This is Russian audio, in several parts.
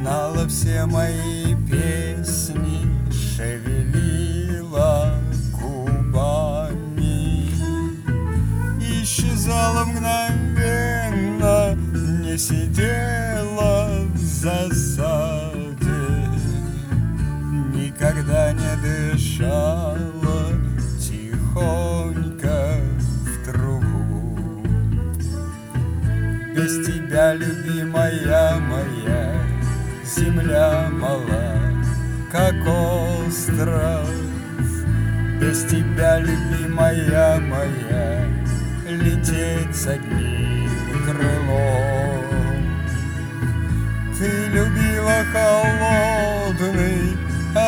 знала все мои песни, шевелила губами, исчезала мгновенно, не сидела в засаде, никогда не дышала тихонько в трубу. Без тебя, любимая моя, земля мала, как остров. Без тебя, любимая моя, лететь с одним крылом. Ты любила холодный,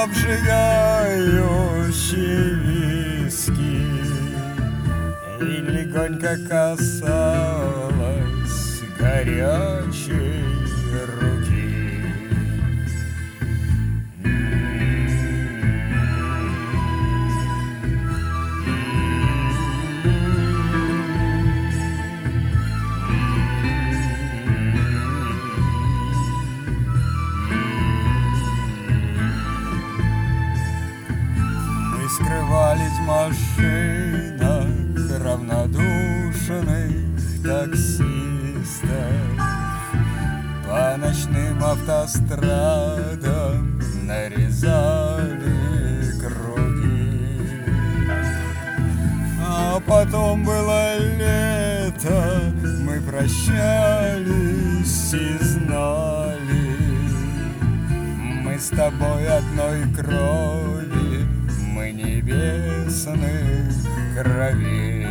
обжигающий виски и легонько касалась горячей руки. Мы скрывались в машинах равнодушных таксистов, по ночным автострадам нарезали круги. А потом было лето, мы прощались и знали, мы с тобой одной крови, мы небесных кровей.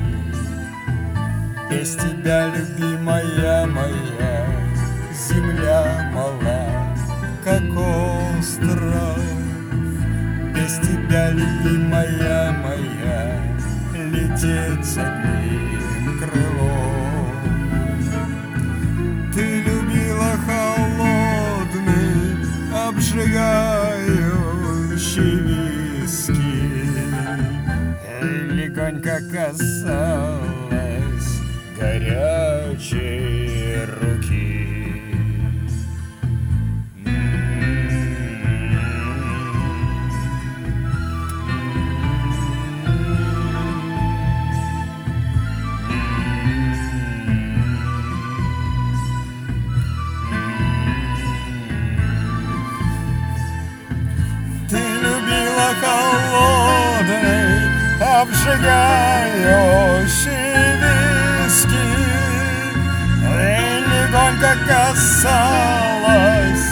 Без тебя, любимая моя, земля мала, как остров. Без тебя, любимая моя, лететь с одним крылом. Ты любила холодный, обжигающий виски и легонько касалась горячей руки. Ты любила холодный, обжигающий виски и легонько касалась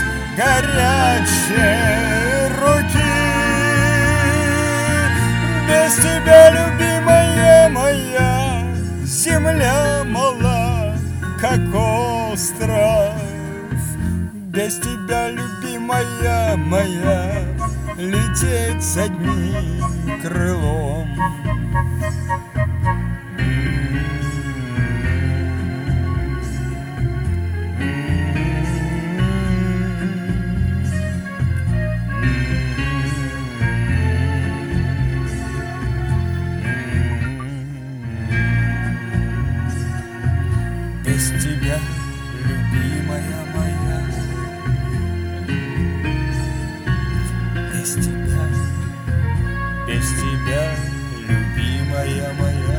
горячей руки. Без тебя, любимая моя, земля мала, как остров. Без тебя, любимая моя, лететь с одним крылом. Без тебя, любимая моя, без тебя, любимая моя.